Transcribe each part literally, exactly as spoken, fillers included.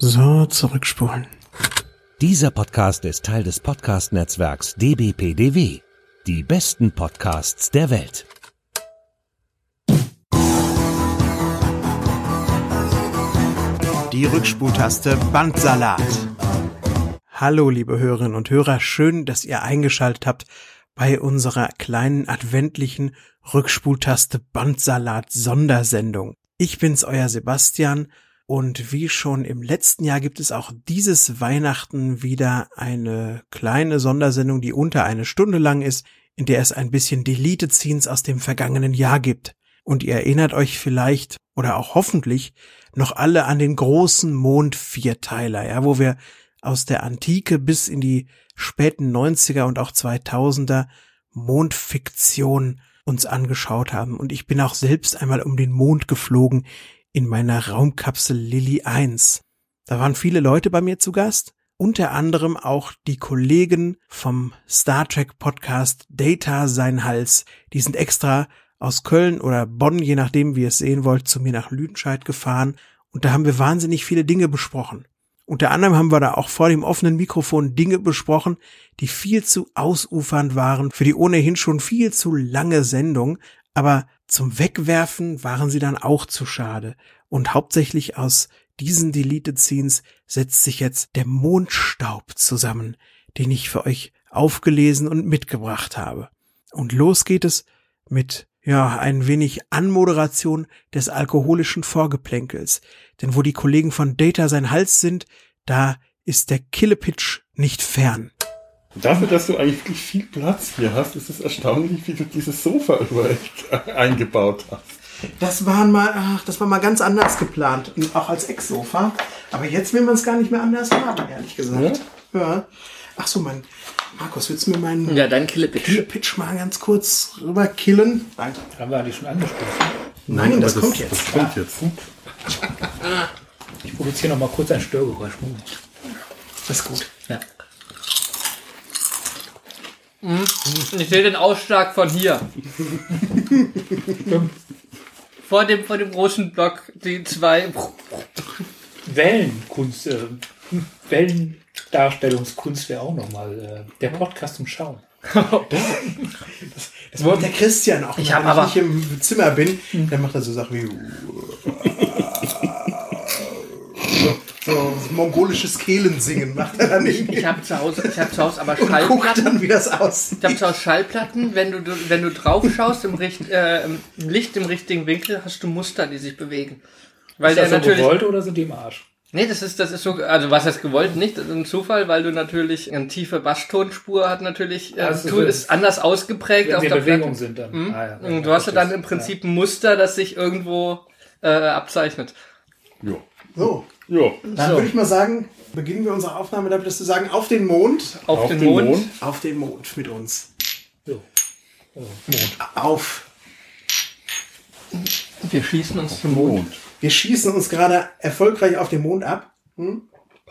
So, zurückspulen. Dieser Podcast ist Teil des Podcast-Netzwerks D B P D W. Die besten Podcasts der Welt. Die Rückspultaste Bandsalat. Hallo, liebe Hörerinnen und Hörer. Schön, dass ihr eingeschaltet habt bei unserer kleinen adventlichen Rückspultaste Bandsalat Sondersendung. Ich bin's, euer Sebastian. Und wie schon im letzten Jahr gibt es auch dieses Weihnachten wieder eine kleine Sondersendung, die unter eine Stunde lang ist, in der es ein bisschen Deleted Scenes aus dem vergangenen Jahr gibt. Und ihr erinnert euch vielleicht oder auch hoffentlich noch alle an den großen Mond-Vierteiler, ja, wo wir aus der Antike bis in die späten neunziger und auch zweitausender Mondfiktion uns angeschaut haben. Und ich bin auch selbst einmal um den Mond geflogen in meiner Raumkapsel Lilly eins. Da waren viele Leute bei mir zu Gast, unter anderem auch die Kollegen vom Star Trek Podcast Data sein Hals. Die sind extra aus Köln oder Bonn, je nachdem wie ihr es sehen wollt, zu mir nach Lüdenscheid gefahren. Und da haben wir wahnsinnig viele Dinge besprochen. Unter anderem haben wir da auch vor dem offenen Mikrofon Dinge besprochen, die viel zu ausufernd waren für die ohnehin schon viel zu lange Sendung. Aber zum Wegwerfen waren sie dann auch zu schade. Und hauptsächlich aus diesen Deleted Scenes setzt sich jetzt der Mondstaub zusammen, den ich für euch aufgelesen und mitgebracht habe. Und los geht es mit, ja, ein wenig Anmoderation des alkoholischen Vorgeplänkels. Denn wo die Kollegen von Data sein Hals sind, da ist der Killepitch nicht fern. Dafür, dass du eigentlich wirklich viel Platz hier hast, ist es erstaunlich, wie du dieses Sofa überall eingebaut hast. Das waren mal, ach, das war mal ganz anders geplant, auch als Ecksofa. Aber jetzt will man es gar nicht mehr anders haben, ehrlich gesagt. Ja. ja. Ach so, mein Markus, willst du mir meinen ja, dein Killepitch. Killepitch mal ganz kurz rüber killen? Danke. Haben wir eigentlich schon angestoßen? Nein, Nein das, das kommt jetzt. Das kommt jetzt. Ich produziere noch mal kurz ein Störgeräusch. Das ist gut. Ja. Ich sehe den Ausschlag von hier. vor dem vor dem großen Block, die zwei Wellenkunst, äh, Wellendarstellungskunst wäre auch nochmal äh, der Podcast zum Schauen. das, das macht der Christian auch. Ich wenn habe aber ich im Zimmer bin, dann macht er so Sachen wie so mongolisches Kehlensingen macht er dann nicht. Ich habe zu Hause, ich habe zu Hause aber und Schallplatten. guckt dann, wie das aussieht. Ich habe zu Hause Schallplatten. Wenn du wenn du drauf schaust im, Richt, äh, im Licht im richtigen Winkel, hast du Muster, die sich bewegen. Weil ist der das so natürlich gewollt oder sind die im Arsch? Nee, das ist das ist so, also was heißt gewollt nicht, das ist ein Zufall, weil du natürlich eine tiefe Basstonspur hat natürlich, äh, das du ist anders ausgeprägt wenn auf die der Bewegung Platte. sind dann. Mhm. Ah, ja, und ja, du hast ja dann im ja. Prinzip ein Muster, das sich irgendwo äh, abzeichnet. Ja. So, Ja. dann So. würde ich mal sagen, beginnen wir unsere Aufnahme damit, dass du sagen, auf den Mond. Auf, Auf den, den Mond. Mond. Auf den Mond mit uns. So. Oh, Mond. Auf. Wir schießen uns zum Mond. Mond. Wir schießen uns gerade erfolgreich auf den Mond ab. Hm?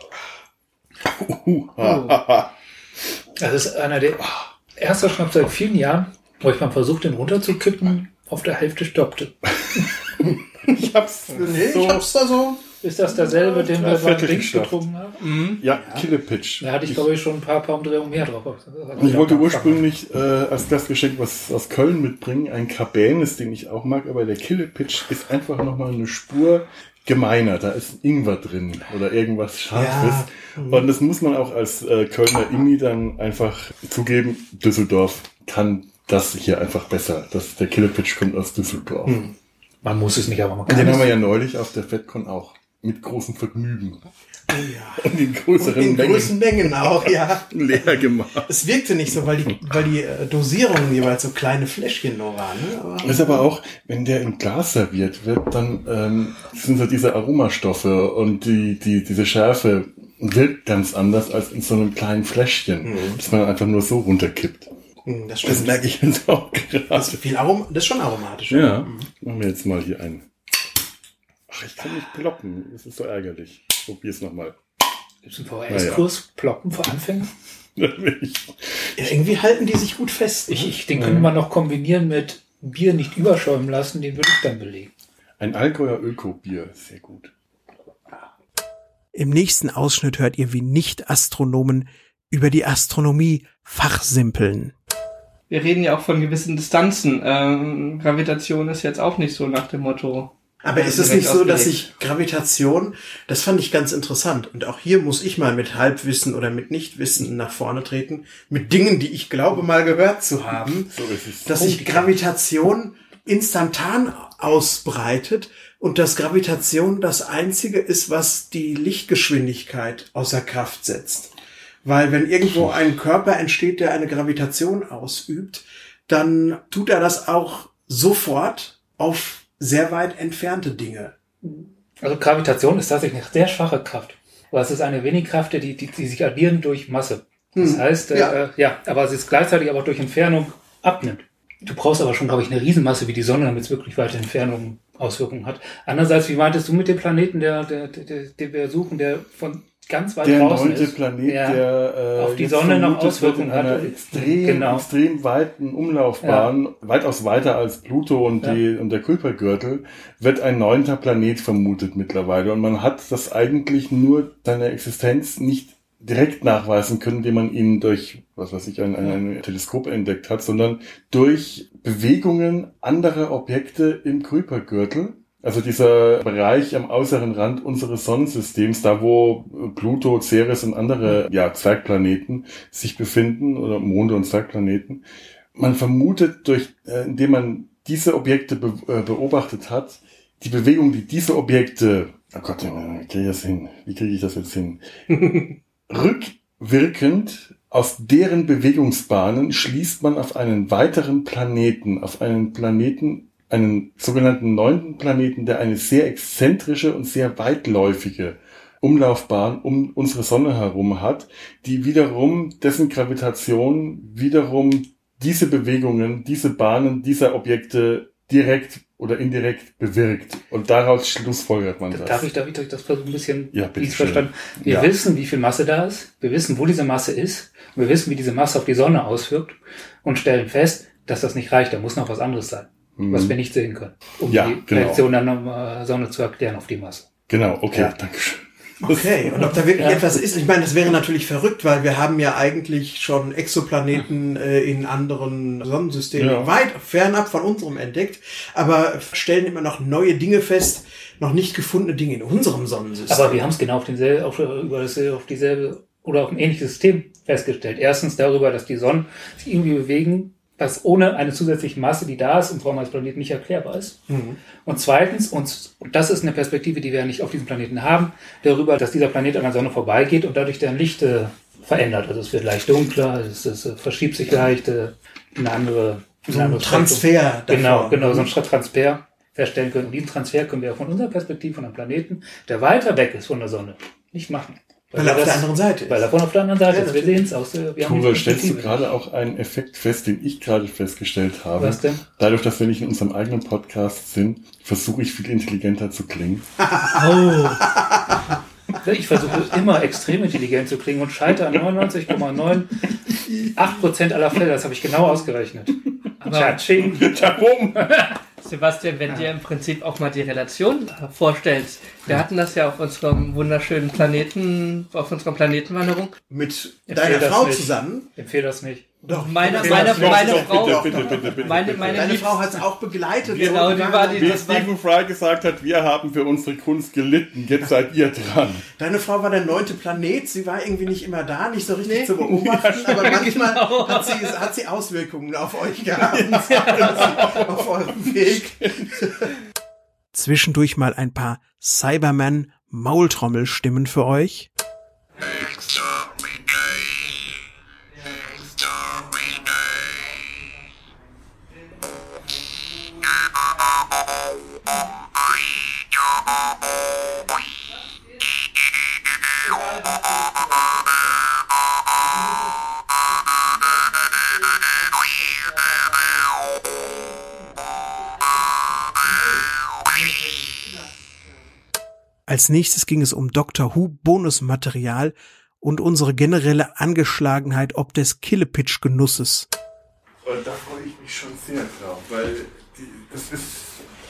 Uh, ha, ha, ha. Das ist einer der ersten Schnaps seit vielen Jahren, wo ich mal versucht, den runterzukippen, auf der Hälfte stoppte. Ich hab's Nee, so. ich hab's da so. Ist das derselbe, den wir beim Viertel Dings geschafft. getrunken haben? Ja, Killepitch. Da hatte ich, glaube ich, schon ein paar, paar Umdrehungen mehr drauf. Und ich wollte ursprünglich äh, als Gastgeschenk was aus Köln mitbringen, ein Cabernet, den ich auch mag, aber der Killepitch ist einfach nochmal eine Spur gemeiner. Da ist Ingwer drin oder irgendwas Scharfes. Ja. Und das muss man auch als äh, Kölner Immi dann einfach zugeben. Düsseldorf kann das hier einfach besser. Das, der Killepitch kommt aus Düsseldorf. Hm. Man muss es nicht, aber man Und kann den es. haben wir ja neulich auf der FedCon auch. Mit großem Vergnügen. Oh ja. Und in größeren Und in Mengen großen Mengen auch, ja. leer gemacht. Es wirkte nicht so, weil die, weil die äh, Dosierungen jeweils so kleine Fläschchen nur waren. Ne? Aber Ist aber auch, wenn der im Glas serviert wird, dann ähm, sind so diese Aromastoffe und die, die diese Schärfe wirkt ganz anders als in so einem kleinen Fläschchen, Mhm. das man einfach nur so runterkippt. Hm, das stimmt. Das merke ich jetzt auch Das gerade. ist, viel Arom das ist schon aromatisch. Ja, machen wir jetzt mal hier einen. Ach, ich kann nicht ploppen, das ist so ärgerlich. Ich probier's nochmal. Gibt es einen V H S-Kurs? Ploppen für Anfänger? Ja, irgendwie halten die sich gut fest. Ne? Ich, ich, den könnte man noch kombinieren mit Bier nicht überschäumen lassen, den würde ich dann belegen. Ein Allgäuer Öko-Bier, sehr gut. Im nächsten Ausschnitt hört ihr, wie Nicht-Astronomen über die Astronomie fachsimpeln. Wir reden ja auch von gewissen Distanzen. Ähm, Gravitation ist jetzt auch nicht so nach dem Motto. Aber ist es nicht so, dass ich Gravitation, das fand ich ganz interessant. Und auch hier muss ich mal mit Halbwissen oder mit Nichtwissen nach vorne treten, mit Dingen, die ich glaube mal gehört zu haben, So ist es. dass sich Gravitation instantan ausbreitet und dass Gravitation das Einzige ist, was die Lichtgeschwindigkeit außer Kraft setzt. Weil wenn irgendwo ein Körper entsteht, der eine Gravitation ausübt, dann tut er das auch sofort auf sehr weit entfernte Dinge. Also Gravitation ist tatsächlich eine sehr schwache Kraft. Aber es ist eine wenig Kraft, die, die, die sich addieren durch Masse. Das Hm. heißt, äh, Ja. ja. ja, aber es ist gleichzeitig aber auch durch Entfernung abnimmt. Du brauchst aber schon, glaube ich, eine Riesenmasse wie die Sonne, damit es wirklich weite Entfernungen Auswirkungen hat. Andererseits, wie meintest du mit dem Planeten, der, der, der, den wir suchen, der von ganz weit Der draußen neunte ist, Planet, ja, der äh, auf die jetzt Sonne noch vermutet wird Auswirkungen in einer hat. extrem, Genau. extrem weiten Umlaufbahn, weitaus weiter als Pluto und, Ja. die, und der Kuipergürtel, wird ein neunter Planet vermutet mittlerweile. Und man hat das eigentlich nur seine Existenz nicht direkt nachweisen können, indem man ihn durch, was weiß ich, ein, ein, ein Teleskop entdeckt hat, sondern durch Bewegungen anderer Objekte im Kuipergürtel. Also dieser Bereich am äußeren Rand unseres Sonnensystems, da wo Pluto, Ceres und andere ja, Zwergplaneten sich befinden, oder Monde und Zwergplaneten. Man vermutet, durch, äh, indem man diese Objekte be äh, beobachtet hat, die Bewegung, die diese Objekte, oh Gott, wie kriege ich das hin? Wie kriege ich das jetzt hin? Rückwirkend aus deren Bewegungsbahnen schließt man auf einen weiteren Planeten, auf einen Planeten, einen sogenannten neunten Planeten, der eine sehr exzentrische und sehr weitläufige Umlaufbahn um unsere Sonne herum hat, die wiederum, dessen Gravitation wiederum diese Bewegungen, diese Bahnen dieser Objekte direkt oder indirekt bewirkt. Und daraus schlussfolgert man das. Darf ich, darf ich das versuchen, ein bisschen, Ja, bitte wie ich schön. verstanden? Wir Ja. wissen, wie viel Masse da ist. Wir wissen, wo diese Masse ist. Und wir wissen, wie diese Masse auf die Sonne auswirkt. Und stellen fest, dass das nicht reicht. Da muss noch was anderes sein, was wir nicht sehen können, um Ja, die genau. Reaktion der äh, Sonne zu erklären auf die Masse. Genau, okay, Ja. danke schön. Okay, und ob da wirklich Ja. etwas ist, ich meine, das wäre natürlich verrückt, weil wir haben ja eigentlich schon Exoplaneten äh, in anderen Sonnensystemen Ja. weit fernab von unserem entdeckt, aber stellen immer noch neue Dinge fest, noch nicht gefundene Dinge in unserem Sonnensystem. Aber wir haben es genau auf denselbe, auf, über das, auf dieselbe oder auf ein ähnliches System festgestellt. Erstens darüber, dass die Sonnen sich irgendwie bewegen, was ohne eine zusätzliche Masse, die da ist, im Form eines Planeten nicht erklärbar ist. Mhm. Und zweitens, und, und das ist eine Perspektive, die wir ja nicht auf diesem Planeten haben, darüber, dass dieser Planet an der Sonne vorbeigeht und dadurch deren Licht äh, verändert. Also es wird leicht dunkler, es, es äh, verschiebt sich leicht äh, in eine andere, in So eine ein andere Transfer Richtung. Genau, davon. genau, so ein Transfer feststellen können. Und diesen Transfer können wir von unserer Perspektive von einem Planeten, der weiter weg ist von der Sonne, nicht machen. Weil er wir auf der anderen Seite ist. Weil er von auf der anderen Seite Ja, ist. Wir natürlich. sehen es aus. äh, Wir haben Ture, die stellst du Perspektive. gerade auch einen Effekt fest, den ich gerade festgestellt habe? Was denn? Dadurch, dass wir nicht in unserem eigenen Podcast sind, versuche ich viel intelligenter zu klingen. Oh. Ich versuche immer extrem intelligent zu klingen und scheitere an neunundneunzig Komma acht Prozent aller Fälle. Das habe ich genau ausgerechnet. Aber- Tschatsching. Tabum! Sebastian, wenn dir im Prinzip auch mal die Relation vorstellst, wir hatten das ja auf unserem wunderschönen Planeten, auf unserer Planetenwanderung. Mit Ich deiner sehe das Frau nicht. zusammen. Empfehle das nicht. Doch, Meine, doch, meine, doch, meine doch, Frau, doch, bitte, doch, bitte, doch. bitte, meine, bitte. meine Deine Liebste- Frau hat es auch begleitet. Genau, und die war die- Wie das war- Stephen Fry gesagt hat, wir haben für unsere Kunst gelitten, jetzt seid ihr dran. Deine Frau war der neunte Planet. Sie war irgendwie nicht immer da, nicht so richtig Nee. zu beobachten, aber manchmal Genau. hat, sie, hat sie Auswirkungen auf euch gehabt. Auf eurem Weg. Zwischendurch mal ein paar Cyberman-Maultrommelstimmen für euch. Als nächstes ging es um Doctor Who Bonusmaterial und unsere generelle Angeschlagenheit ob des Killepitch-Genusses. Und da freue ich mich schon sehr drauf, weil die, das ist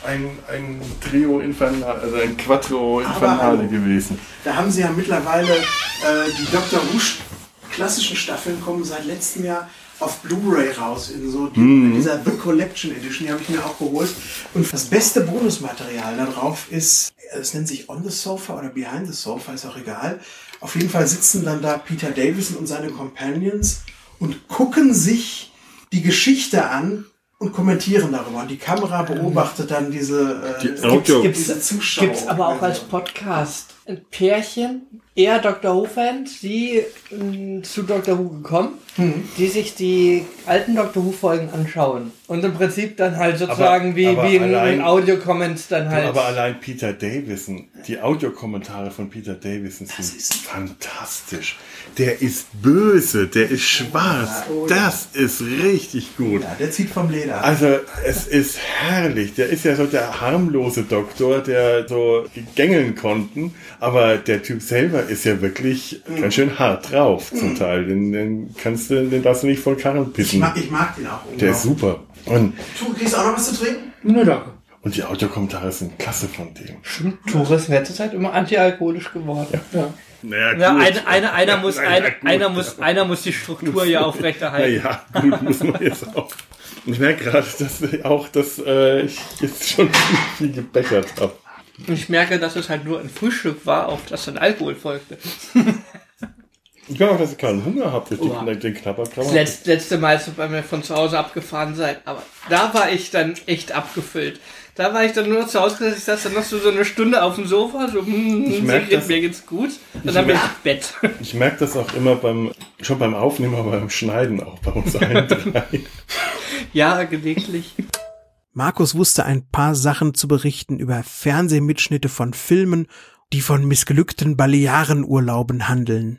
ein, ein Trio Infernale, also ein Quattro Infernale Aber, gewesen. Da haben sie ja mittlerweile äh, die Doktor Who klassischen Staffeln kommen seit letztem Jahr auf Blu-ray raus, in so die, Mhm. dieser The Collection Edition, die habe ich mir auch geholt. Und das beste Bonusmaterial da drauf ist, es nennt sich On the Sofa oder Behind the Sofa, ist auch egal. Auf jeden Fall sitzen dann da Peter Davison und seine Companions und gucken sich die Geschichte an und kommentieren darüber. Und die Kamera beobachtet dann diese, äh, Die Audio- Gibt's, diese Zuschauer. gibt's aber auch als Podcast ein Pärchen, eher Doctor Who-Fans, die mh, zu Doctor Who gekommen, Mhm. die sich die alten Doctor Who-Folgen anschauen. Und im Prinzip dann halt sozusagen Aber- wie, aber wie ein, allein- ein Audio-Comment dann halt. Aber allein Peter Davison, die Audiokommentare von Peter Davison sind ist- fantastisch. Der ist böse, der ist schwarz. Oh ja. Das ist richtig gut. Ja, der zieht vom Leder. Also es ist herrlich. Der ist ja so der harmlose Doktor, der so gängeln konnten. Aber der Typ selber ist ja wirklich Mhm. ganz schön hart drauf zum Teil. Den, den kannst du, den darfst du nicht voll Karren Ich pissen. mag, ich mag den auch. Der ist super. Und, Du kriegst auch noch was zu trinken? Nö, danke. und die Audiokommentare sind klasse von dem. Stimmt, Tore ist in letzter Zeit immer antialkoholisch geworden. Ja. Naja, Ja, gut. eine, eine, einer, muss, Naja, eine, gut. einer, muss, einer muss die Struktur ja aufrechterhalten. Ja, ja, gut, muss man jetzt auch. Und ich merke gerade, dass auch, dass äh, ich jetzt schon viel gebechert habe. Und ich merke, dass es halt nur ein Frühstück war, auf das dann Alkohol folgte. Ich kann auch, dass ihr keinen Hunger habt, durch Oha. den, den Knabberkrammer. Das letzte, letzte Mal, als ihr bei mir von zu Hause abgefahren seid, aber da war ich dann echt abgefüllt. Da war ich dann nur noch zu Hause gesessen, ich saß dann noch so, so eine Stunde auf dem Sofa, so, hm, Ich so merk geht, das- mir geht's gut. Und dann bin ich im Bett. Ich merke das auch immer beim, schon beim Aufnehmen, aber beim Schneiden auch bei uns allen drei. Ja, gelegentlich. Markus wusste ein paar Sachen zu berichten über Fernsehmitschnitte von Filmen, die von missglückten Balearenurlauben handeln.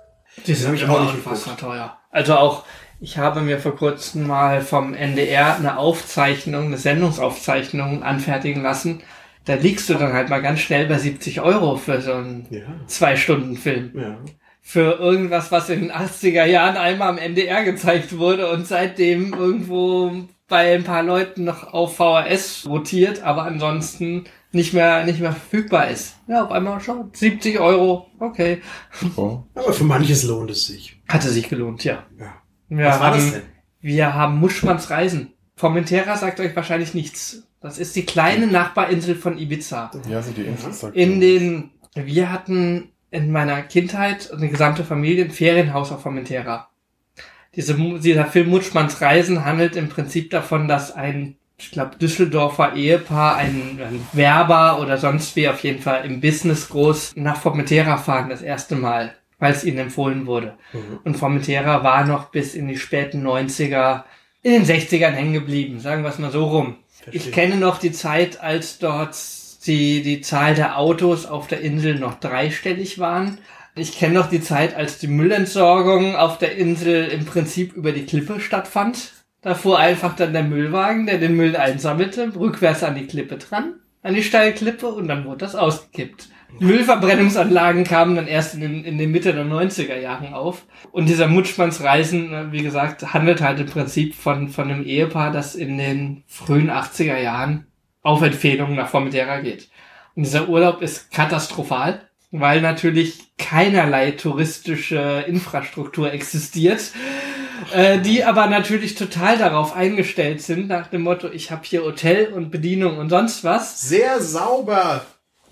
Das hab ich auch nicht geguckt. unfassbar teuer. Also auch, ich habe mir vor kurzem mal vom N D R eine Aufzeichnung, eine Sendungsaufzeichnung anfertigen lassen. Da liegst du dann halt mal ganz schnell bei siebzig Euro für so einen Ja, Zwei-Stunden-Film. ja. Für irgendwas, was in den achtziger Jahren einmal am N D R gezeigt wurde und seitdem irgendwo bei ein paar Leuten noch auf V H S rotiert, aber ansonsten nicht mehr, nicht mehr verfügbar ist. Ja, auf einmal schon siebzig Euro. Okay. Oh. Aber für manches lohnt es sich. Hatte sich gelohnt, ja. Ja. Wir Was war haben, das denn? Wir haben Muschmanns Reisen. Formentera sagt euch wahrscheinlich nichts. Das ist die kleine Nachbarinsel von Ibiza. Ja, so die Insel sagt In mir den, wir hatten in meiner Kindheit eine gesamte Familie ein Ferienhaus auf Formentera. Diese, dieser Film Mutschmanns Reisen handelt im Prinzip davon, dass ein, ich glaube, Düsseldorfer Ehepaar, ein, ein Werber oder sonst wie auf jeden Fall im Business groß nach Formentera fahren, das erste Mal, weil es ihnen empfohlen wurde. Mhm. Und Formentera war noch bis in die späten neunziger, in den sechzigern hängen geblieben, sagen wir es mal so rum. Verstehe. Ich kenne noch die Zeit, als dort die, die Zahl der Autos auf der Insel noch dreistellig waren. Ich kenne noch die Zeit, als die Müllentsorgung auf der Insel im Prinzip über die Klippe stattfand. Da fuhr einfach dann der Müllwagen, der den Müll einsammelte, rückwärts an die Klippe dran, an die Steilklippe und dann wurde das ausgekippt. Die Müllverbrennungsanlagen kamen dann erst in den, in den Mitte der neunziger Jahren auf. Und dieser Mutschmanns Reisen, wie gesagt, handelt halt im Prinzip von, von einem Ehepaar, das in den frühen achtziger Jahren auf Empfehlung nach Formentera geht. Und dieser Urlaub ist katastrophal, weil natürlich keinerlei touristische Infrastruktur existiert, äh, die aber natürlich total darauf eingestellt sind, nach dem Motto, ich habe hier Hotel und Bedienung und sonst was. Sehr sauber.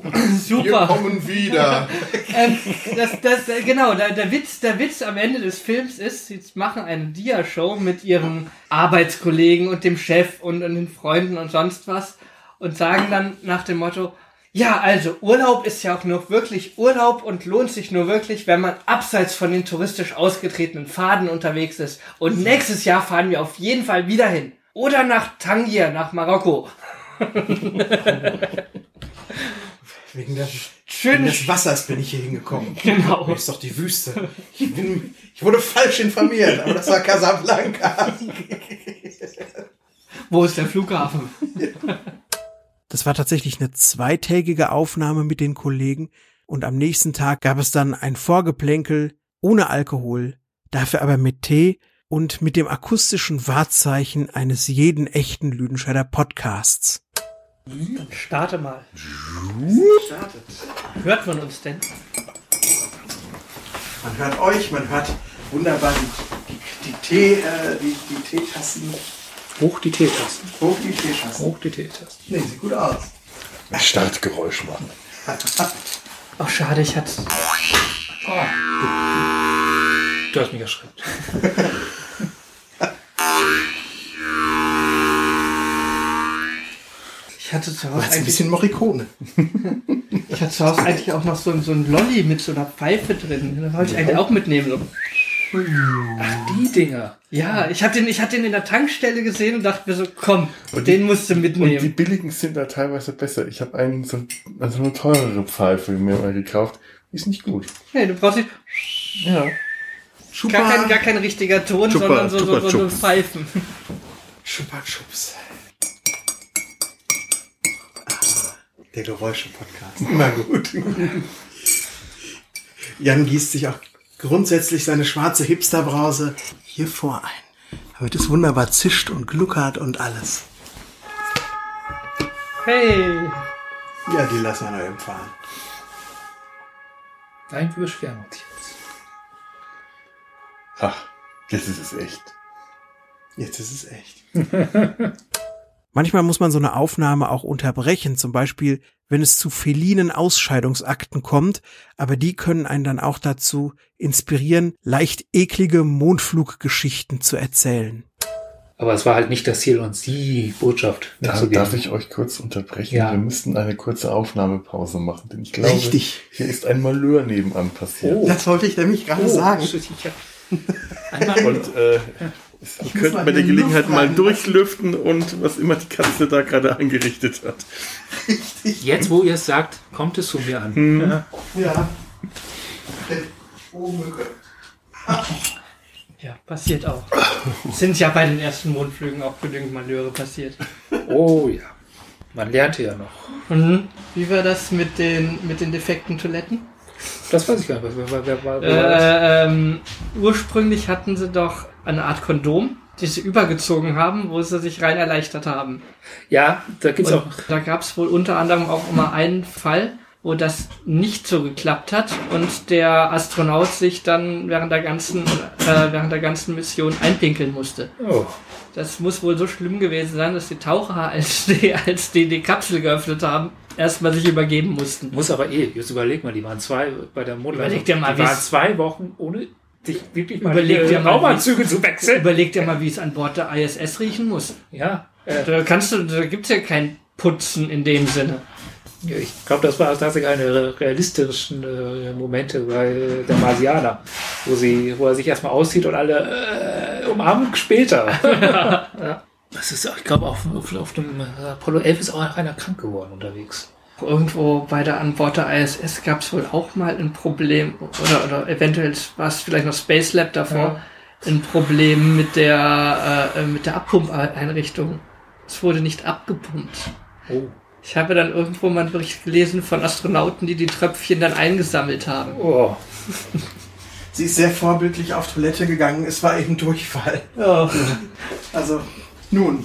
Super. kommen wieder. ähm, das, das, äh, genau, der, der Witz, der Witz am Ende des Films ist, sie machen eine Dia-Show mit ihren Arbeitskollegen und dem Chef und, und den Freunden und sonst was und sagen dann nach dem Motto, ja, also Urlaub ist ja auch nur wirklich Urlaub und lohnt sich nur wirklich, wenn man abseits von den touristisch ausgetretenen Pfaden unterwegs ist. Und nächstes Jahr fahren wir auf jeden Fall wieder hin. Oder nach Tangier, nach Marokko. Wegen, der, Schön. wegen des Wassers bin ich hier hingekommen. Genau. Das ist doch die Wüste. Ich, bin, ich wurde falsch informiert, aber das war Casablanca. Wo ist der Flughafen? Das war tatsächlich eine zweitägige Aufnahme mit den Kollegen und am nächsten Tag gab es dann ein Vorgeplänkel ohne Alkohol, dafür aber mit Tee und mit dem akustischen Wahrzeichen eines jeden echten Lüdenscheider Podcasts. Dann starte mal. Startet. Hört man uns denn? Man hört euch, man hört wunderbar die, die, die, Tee, äh, die, die Teetassen. Hoch die Teetasten. Hoch die Teetassen. Hoch die Teetasten. Nee, sieht gut aus. Startgeräusch machen. Ach, schade, ich hatte... Oh. Du hast mich erschreckt. Ich hatte zu Du Hause hast ein eigentlich, bisschen Morricone. ich hatte zu Hause eigentlich auch noch so, ein- so ein Lolli mit so einer Pfeife drin. Den wollte ich eigentlich auch mitnehmen. So. Ach, die Dinger. Ja, ich habe den, ich hab den in der Tankstelle gesehen und dachte mir so, komm, Und den die- musst du Und die mitnehmen. billigen sind da teilweise besser. Ich habe einen so, also eine teurere Pfeife mir mal gekauft. Die ist nicht gut. Nee, du brauchst nicht... Ja. Gar kein, gar kein richtiger Ton, Chupa, sondern so, so, Chupa so, so Chups. Pfeifen. Chupa Chups. Der Geräusche-Podcast. Immer gut. Jan gießt sich auch grundsätzlich seine schwarze Hipsterbrause hier vor ein. Damit es wunderbar zischt und gluckert und alles. Hey. Ja, die lassen wir noch eben fahren. Nein, wir beschweren uns jetzt. Ach, jetzt ist es echt. Jetzt ist es echt. Manchmal muss man so eine Aufnahme auch unterbrechen, zum Beispiel, wenn es zu felinen Ausscheidungsakten kommt, aber die können einen dann auch dazu inspirieren, leicht eklige Mondfluggeschichten zu erzählen. Aber es war halt nicht das Ziel, uns die Botschaft Da, mitzugeben. darf ich euch kurz unterbrechen? Ja. Wir müssten eine kurze Aufnahmepause machen, denn ich glaube, Richtig. hier ist ein Malheur nebenan passiert. Oh. Das wollte ich nämlich gerade sagen. Einmal Und äh, wir könnten mal bei der hier Gelegenheit Luft mal rein durchlüften und was immer die Katze da gerade angerichtet hat. Jetzt, wo ihr es sagt, kommt es zu mir an. Ja. Ja. Oh, Mücke. Ja, passiert auch. Sind ja bei den ersten Mondflügen auch genügend Malheure passiert. Oh ja. Man lernte ja noch. Mhm. Wie war das mit den, mit den defekten Toiletten? Das weiß ich gar nicht. Wer, wer, wer, wer, wer war das? Äh, ähm, ursprünglich hatten sie doch eine Art Kondom, die sie übergezogen haben, wo sie sich rein erleichtert haben. Ja, da gibt's Und auch. da gab es wohl unter anderem auch immer einen Fall, wo das nicht so geklappt hat und der Astronaut sich dann während der ganzen, äh, während der ganzen Mission einpinkeln musste. Oh. Das muss wohl so schlimm gewesen sein, dass die Taucher, als die, als die die Kapsel geöffnet haben, erstmal sich übergeben mussten. Muss aber eh, jetzt überleg mal, die waren zwei bei der Mondlandung. Überleg dir mal, die waren wie's- zwei Wochen ohne sich wirklich mal Überleg die dir mal, Raumanzüge zu wechseln. Überleg dir mal, wie es an Bord der I S S riechen muss. Ja, äh, Da kannst du, da gibt's ja kein Putzen in dem Sinne. ich glaube, das war tatsächlich eine realistischen äh, Momente bei der Marsianer, wo sie, wo er sich erstmal auszieht und alle äh, umarmen später. Ja. Das ist, ich glaube, auf, auf, auf dem Apollo elf ist auch einer krank geworden unterwegs. Irgendwo bei der an Bord der I S S gab es wohl auch mal ein Problem, oder, oder eventuell war es vielleicht noch Space Lab davor, ein Problem mit der, äh, mit der Abpumpeinrichtung. Es wurde nicht abgepumpt. Oh. Ich habe dann irgendwo mal einen Bericht gelesen von Astronauten, die die Tröpfchen dann eingesammelt haben. Oh. Sie ist sehr vorbildlich auf Toilette gegangen. Es war eben Durchfall. Ja. Also, nun.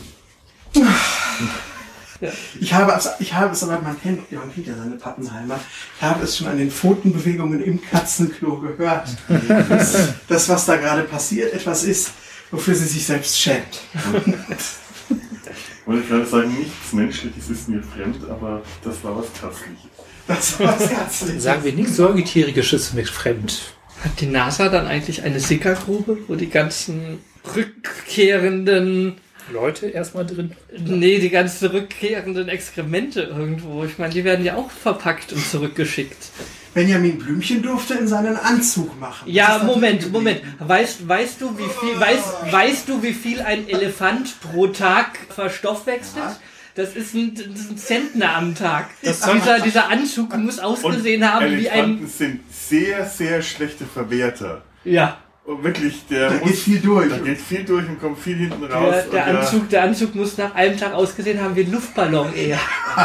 Ich habe, es- ich habe es aber, man kennt, man kennt ja seine Pappenheimer, ich habe es schon an den Pfotenbewegungen im Katzenklo gehört. dass das, was da gerade passiert, etwas ist, wofür sie sich selbst schämt. Wollte ich gerade sagen, nichts Menschliches ist mir fremd, aber das war was Katzliches. Das war was Herzliches. Sagen wir nichts Säugetieriges mit fremd. Hat die NASA dann eigentlich eine Sickergrube, wo die ganzen rückkehrenden, Leute erstmal drin. nee, die ganzen rückkehrenden Exkremente irgendwo, ich meine, die werden ja auch verpackt und zurückgeschickt. Benjamin Blümchen durfte in seinen Anzug machen. Das Ja, ist Moment, natürlich Moment. geblieben. Weißt, weißt du, wie viel, weißt, weißt du, wie viel ein Elefant pro Tag verstoffwechselt? Das ist ein, das ist ein Zentner am Tag. Dieser, dieser Anzug muss ausgesehen haben wie Elefanten ein, sind sehr, sehr schlechte Verwerter. ja. Und wirklich, der Da muss, geht viel durch. Da geht viel durch und kommt viel hinten raus. Der, der, und Anzug, der Anzug muss nach einem Tag ausgesehen haben wie ein Luftballon eher.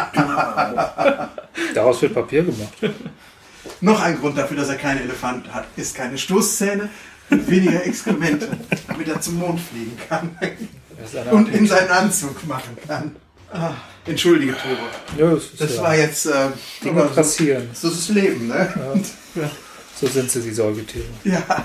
Daraus wird Papier gemacht. Noch ein Grund dafür, dass er keine Elefant hat, ist keine Stoßzähne und weniger Exkremente, damit er zum Mond fliegen kann Das ist eine und in seinen Anzug machen kann. Ah, entschuldige, Tobe. Ja, das das ja war jetzt... Äh, Dinge passieren. So, so ist das Leben, ne? Ja. Ja. So sind sie, die Säugetiere. Ja.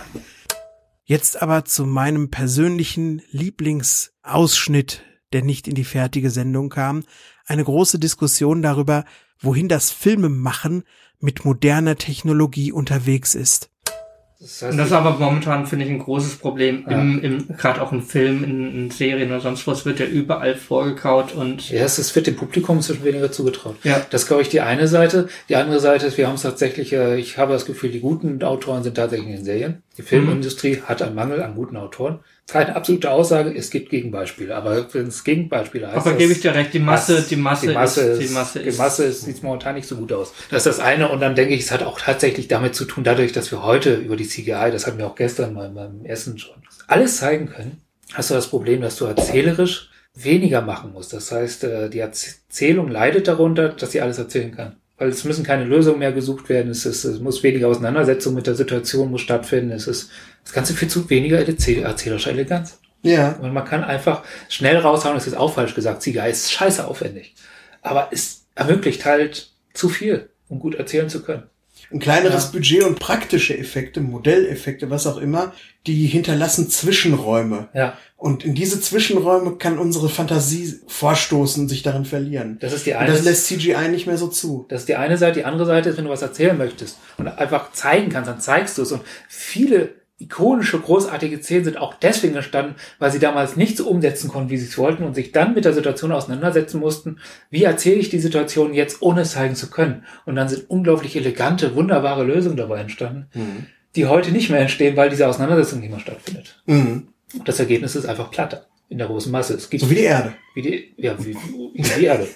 Jetzt aber zu meinem persönlichen Lieblingsausschnitt, der nicht in die fertige Sendung kam. Eine große Diskussion darüber, wohin das Filmemachen mit moderner Technologie unterwegs ist. Das heißt, und das ist aber momentan, finde ich, ein großes Problem. Ja. Im, im, gerade auch in Filmen, in, in Serien oder sonst was wird ja überall vorgekaut und... Ja, es wird dem Publikum inzwischen weniger zugetraut. Ja. Das ist, glaube ich, die eine Seite. Die andere Seite ist, wir haben es tatsächlich, ich habe das Gefühl, die guten Autoren sind tatsächlich in den Serien. Die Filmindustrie mhm. hat einen Mangel an guten Autoren. Keine absolute Aussage, es gibt Gegenbeispiele. Aber wenn es Gegenbeispiele heißt... Aber gebe ich dir recht, die Masse, das, die Masse, die Masse ist... ist, Die Masse die ist, Masse ist, sieht momentan nicht so gut aus. Das ist das eine. Und dann denke ich, es hat auch tatsächlich damit zu tun, dadurch, dass wir heute über die C G I, das hatten wir auch gestern mal beim Essen schon, alles zeigen können, hast du das Problem, dass du erzählerisch weniger machen musst. Das heißt, die Erzählung leidet darunter, dass sie alles erzählen kann. Weil es müssen keine Lösungen mehr gesucht werden, es, ist, es muss weniger Auseinandersetzung mit der Situation muss stattfinden, es ist das Ganze viel zu weniger erzählerische Eleganz. Ja. Und man kann einfach schnell raushauen, das ist auch falsch gesagt, C G I ist scheiße aufwendig. Aber es ermöglicht halt zu viel, um gut erzählen zu können. Ein kleineres ja. Budget und praktische Effekte, Modelleffekte, was auch immer, die hinterlassen Zwischenräume. Ja. Und in diese Zwischenräume kann unsere Fantasie vorstoßen und sich darin verlieren. Das ist die eine. Und das lässt C G I nicht mehr so zu. Das ist die eine Seite. Die andere Seite ist, wenn du was erzählen möchtest und einfach zeigen kannst, dann zeigst du es. Und viele ikonische, großartige Szenen sind auch deswegen entstanden, weil sie damals nicht so umsetzen konnten, wie sie es wollten und sich dann mit der Situation auseinandersetzen mussten. Wie erzähle ich die Situation jetzt, ohne es zeigen zu können? Und dann sind unglaublich elegante, wunderbare Lösungen dabei entstanden, mhm. die heute nicht mehr entstehen, weil diese Auseinandersetzung nicht mehr stattfindet. Mhm. Und das Ergebnis ist einfach platter in der großen Masse. Es gibt so wie die Erde. Wie die, ja, wie, wie die Erde.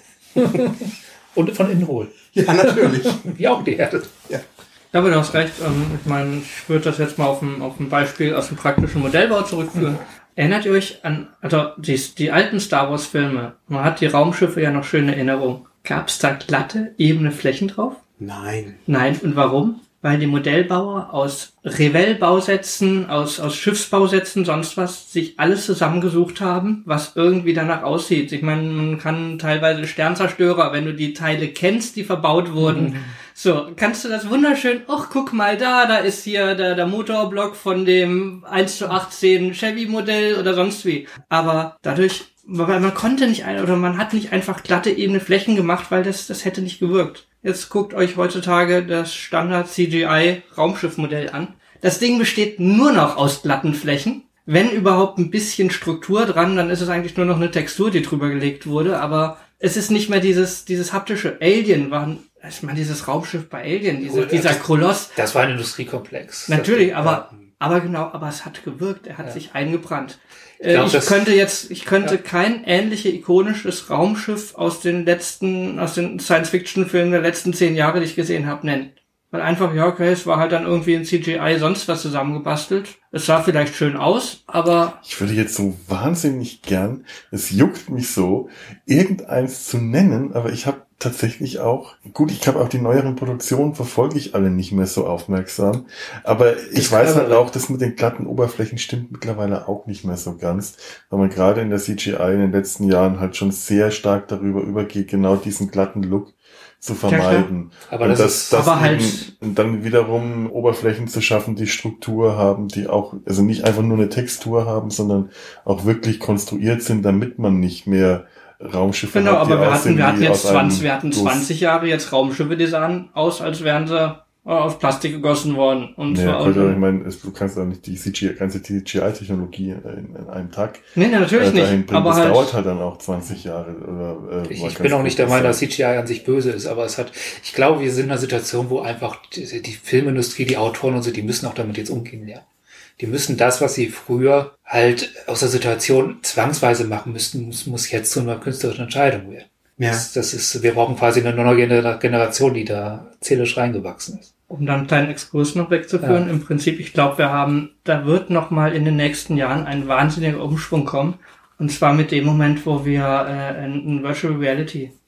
Und von innen hohl. Ja, natürlich. Wie auch die Erde. Ja. Ja, aber du hast recht. Ich meine, ich würde das jetzt mal auf ein, auf ein Beispiel aus dem praktischen Modellbau zurückführen. Mhm. Erinnert ihr euch an, also die, die alten Star Wars Filme? Man hat die Raumschiffe ja noch schön in Erinnerung. Gab es da glatte, ebene Flächen drauf? Nein. Nein. Und warum? Weil die Modellbauer aus Revell-Bausätzen, aus, aus Schiffsbausätzen, sonst was, sich alles zusammengesucht haben, was irgendwie danach aussieht. Ich meine, man kann teilweise Sternzerstörer, wenn du die Teile kennst, die verbaut wurden, mhm. so, kannst du das wunderschön, ach, guck mal da, da ist hier der, der Motorblock von dem eins zu achtzehn Chevy-Modell oder sonst wie. Aber dadurch, weil man konnte nicht, oder man hat nicht einfach glatte, ebene Flächen gemacht, weil das, das hätte nicht gewirkt. Jetzt guckt euch heutzutage das Standard-C G I-Raumschiffmodell an. Das Ding besteht nur noch aus glatten Flächen. Wenn überhaupt ein bisschen Struktur dran, dann ist es eigentlich nur noch eine Textur, die drüber gelegt wurde. Aber es ist nicht mehr dieses dieses haptische. Alien war, ich meine, dieses Raumschiff bei Alien, diese, Gut, dieser das, Koloss. Das war ein Industriekomplex. Natürlich, das, aber ja. aber genau, aber es hat gewirkt. Er hat ja. sich eingebrannt. Ich, glaub, ich könnte jetzt, ich könnte ja. kein ähnliches ikonisches Raumschiff aus den letzten, aus den Science-Fiction-Filmen der letzten zehn Jahre, die ich gesehen habe, nennen. Weil einfach, ja, okay, es war halt dann irgendwie in C G I sonst was zusammengebastelt. Es sah vielleicht schön aus, aber... Ich würde jetzt so wahnsinnig gern, es juckt mich so, irgendeins zu nennen, aber ich habe tatsächlich auch, gut, ich habe auch die neueren Produktionen, verfolge ich alle nicht mehr so aufmerksam, aber ich weiß halt auch, das mit den glatten Oberflächen stimmt mittlerweile auch nicht mehr so ganz, weil man gerade in der C G I in den letzten Jahren halt schon sehr stark darüber übergeht, genau diesen glatten Look zu vermeiden. Ja, aber das, das ist das aber halt dann wiederum Oberflächen zu schaffen, die Struktur haben, die auch, also nicht einfach nur eine Textur haben, sondern auch wirklich konstruiert sind, damit man nicht mehr Raumschiffe genau, hat, die aber wir hatten, wir hatten jetzt aus zwanzig, wir hatten Guss. zwanzig Jahre jetzt Raumschiffe, die sahen aus, als wären sie aus Plastik gegossen worden. Und ja, zwar Gott, ich meine, du kannst auch nicht die C G I, ganze C G I-Technologie in, in einem Tag nee, nee, natürlich äh, nicht. Bringen. Aber das halt dauert halt dann auch zwanzig Jahre. Oder, äh, ich ich bin auch nicht der Meinung, dass C G I an sich böse ist, aber es hat, ich glaube, wir sind in einer Situation, wo einfach die, die Filmindustrie, die Autoren und so, die müssen auch damit jetzt umgehen lernen. Die müssen das, was sie früher halt aus der Situation zwangsweise machen müssten, muss, muss jetzt zu einer künstlerischen Entscheidung werden. Ja. Das, das ist, wir brauchen quasi eine neue Generation, die da zählerisch reingewachsen ist. Um dann einen kleinen Exkurs noch wegzuführen, ja. Im Prinzip, ich glaube, wir haben, da wird noch mal in den nächsten Jahren ein wahnsinniger Umschwung kommen. Und zwar mit dem Moment, wo wir äh, in Virtual Reality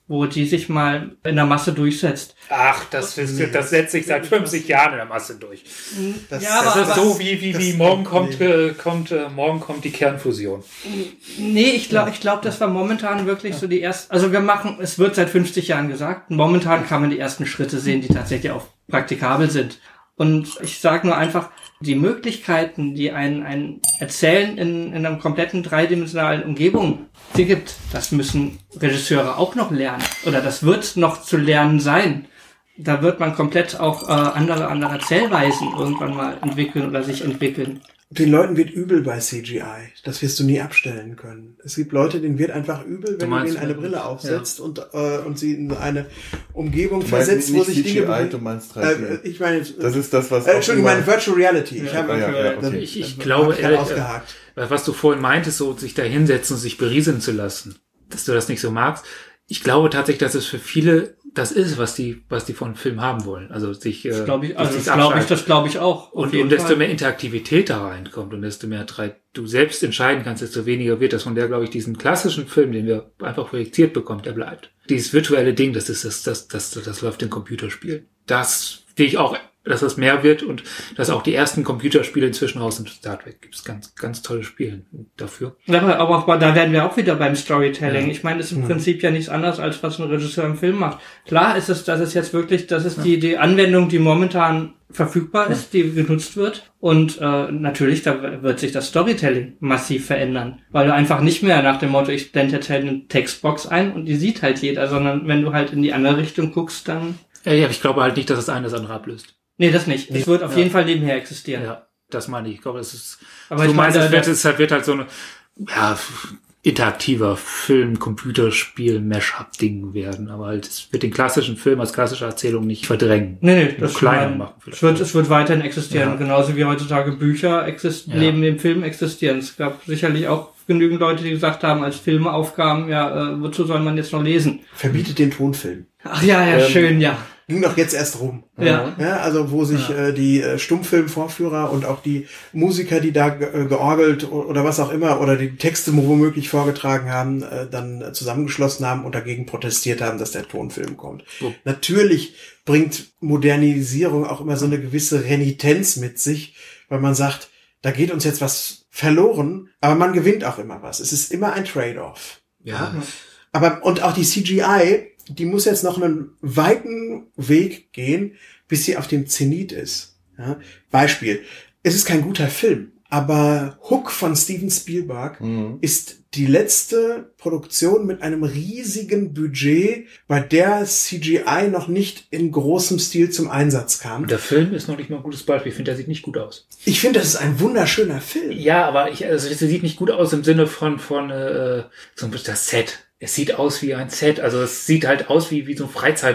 wo die sich mal in der Masse durchsetzt. Ach, das, ist, das setzt sich seit fünfzig Jahren in der Masse durch. Das, ja, das ist so wie, wie, wie morgen kommt, äh, kommt, äh, morgen kommt die Kernfusion. Nee, ich glaube, ich glaube, das war momentan wirklich so die erste, also wir machen, es wird seit fünfzig Jahren gesagt, momentan kann man die ersten Schritte sehen, die tatsächlich auch praktikabel sind. Und ich sage nur einfach, die Möglichkeiten, die ein, ein Erzählen in, in einer kompletten dreidimensionalen Umgebung die gibt, das müssen Regisseure auch noch lernen. Oder das wird noch zu lernen sein. Da wird man komplett auch äh, andere, andere Erzählweisen irgendwann mal entwickeln oder sich entwickeln. Den Leuten wird übel bei C G I. Das wirst du nie abstellen können. Es gibt Leute, denen wird einfach übel, wenn du, du ihnen eine Brille aufsetzt ja. und äh, und sie in eine Umgebung versetzt, wo sich Dinge bewegen. Du meinst drei D. Äh, ich meine, das ist das, was. Äh, Entschuldigung, meine Virtual Reality. Ja. Ich habe ja, ja, okay. ich, ich glaube, ehrlich, ausgehakt. Was du vorhin meintest, so sich da hinsetzen und sich berieseln zu lassen, dass du das nicht so magst. Ich glaube tatsächlich, dass es für viele das ist, was die, was die von Film haben wollen. Also sich, das glaube ich, also das glaube ich, das glaube ich auch. Und, und desto Fall. mehr Interaktivität da reinkommt und desto mehr drei, du selbst entscheiden kannst, desto weniger wird das von der, glaube ich, diesen klassischen Film, den wir einfach projiziert bekommen, der bleibt. Dieses virtuelle Ding, das ist, das, das, das, das, das läuft in Computerspielen. Das sehe ich auch, dass das mehr wird und dass auch die ersten Computerspiele inzwischen raus sind. Star Trek gibt es ganz, ganz tolle Spiele dafür. Aber, aber auch, da werden wir auch wieder beim Storytelling. Ja. Ich meine, das ist im mhm. Prinzip ja nichts anderes, als was ein Regisseur im Film macht. Klar ist es, dass es jetzt wirklich, das ist ja. die, die Anwendung, die momentan verfügbar ist, die genutzt wird. Und äh, natürlich, da wird sich das Storytelling massiv verändern. Weil du einfach nicht mehr nach dem Motto, ich blende jetzt halt eine Textbox ein und die sieht halt jeder, sondern wenn du halt in die andere Richtung guckst, dann... Ja, ja, ich glaube halt nicht, dass das eine das andere ablöst. Nee, das nicht. Das wird auf ja. jeden Fall nebenher existieren. Ja, das meine ich. Ich glaube, das ist... Aber so ich meine, es wird, es wird halt so eine... Ja, interaktiver Film, Computerspiel, Mash-up-Ding werden. Aber halt, es wird den klassischen Film als klassische Erzählung nicht verdrängen. Nee, nee, das kleiner mein, machen. Es wird, es wird weiterhin existieren. Ja. Genauso wie heutzutage Bücher exist- ja. neben dem Film existieren. Es gab sicherlich auch genügend Leute, die gesagt haben, als Filme aufkamen, ja, äh, wozu soll man jetzt noch lesen? Verbietet den Tonfilm. Ach ja, ja, ähm, schön, ja. Ging doch jetzt erst rum. Ja. ja also wo sich ja. äh, die äh, Stummfilmvorführer und auch die Musiker, die da ge- äh, georgelt oder was auch immer oder die Texte womöglich vorgetragen haben, äh, dann äh, zusammengeschlossen haben und dagegen protestiert haben, dass der Tonfilm kommt. Oh. Natürlich bringt Modernisierung auch immer so eine gewisse Renitenz mit sich, weil man sagt, da geht uns jetzt was verloren, aber man gewinnt auch immer was. Es ist immer ein Trade-off. Ja. Aber und auch die C G I, die muss jetzt noch einen weiten Weg gehen, bis sie auf dem Zenit ist. Ja? Beispiel. Es ist kein guter Film, aber Hook von Steven Spielberg mhm. ist die letzte Produktion mit einem riesigen Budget, bei der C G I noch nicht in großem Stil zum Einsatz kam. Der Film ist noch nicht mal ein gutes Beispiel. Ich finde, der sieht nicht gut aus. Ich finde, das ist ein wunderschöner Film. Ja, aber ich, also, es sieht nicht gut aus im Sinne von, von äh, so das Set. Es sieht aus wie ein Set, also es sieht halt aus wie, wie so ein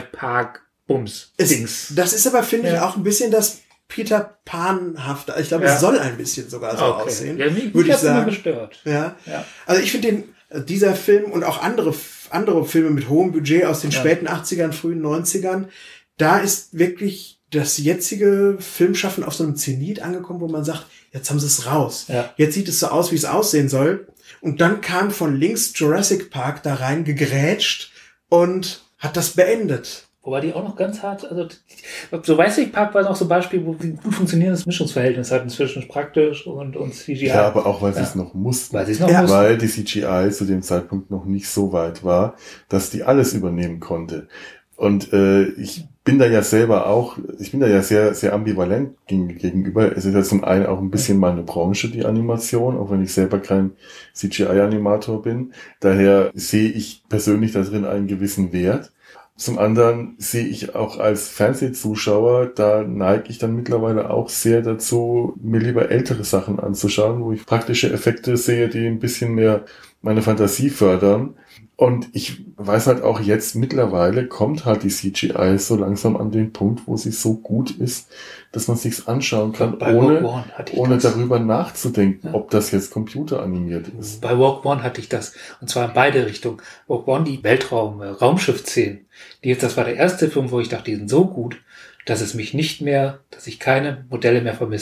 Freizeitpark-Bums-Dings. Das ist aber, finde ja. ich, auch ein bisschen das Peter Pan-hafte. Ich glaube, ja. es soll ein bisschen sogar so okay. aussehen. Ja, mich, würde mich ich sagen. Immer gestört. Ja. ja. Also ich finde den, dieser Film und auch andere, andere Filme mit hohem Budget aus den ja. späten achtzigern, frühen neunzigern, da ist wirklich das jetzige Filmschaffen auf so einem Zenit angekommen, wo man sagt, jetzt haben sie es raus. Ja. Jetzt sieht es so aus, wie es aussehen soll. Und dann kam von links Jurassic Park da rein gegrätscht und hat das beendet. Wobei die auch noch ganz hart, also so Jurassic Park war noch so ein Beispiel, wo ein gut funktionierendes Mischungsverhältnis hatten zwischen praktisch und, und C G I. Ja, aber auch, weil ja. sie es noch mussten. Weil sie es noch ja. mussten. Weil die C G I zu dem Zeitpunkt noch nicht so weit war, dass die alles übernehmen konnte. Und äh, ich bin da ja selber auch, ich bin da ja sehr sehr ambivalent gegenüber. Es ist ja zum einen auch ein bisschen meine Branche, die Animation, auch wenn ich selber kein C G I-Animator bin. Daher sehe ich persönlich da drin einen gewissen Wert. Zum anderen sehe ich auch als Fernsehzuschauer, da neige ich dann mittlerweile auch sehr dazu, mir lieber ältere Sachen anzuschauen, wo ich praktische Effekte sehe, die ein bisschen mehr meine Fantasie fördern. Und ich weiß halt auch jetzt, mittlerweile kommt halt die C G I so langsam an den Punkt, wo sie so gut ist, dass man sich's anschauen kann, bei ohne, ohne darüber nachzudenken, ja. ob das jetzt computeranimiert ist. Bei Walk One hatte ich das. Und zwar in beide Richtungen. Walk One, die Weltraum, äh, Raumschiff-Szenen. Die jetzt, das war der erste Film, wo ich dachte, die sind so gut, dass es mich nicht mehr, dass ich keine Modelle mehr vermisse.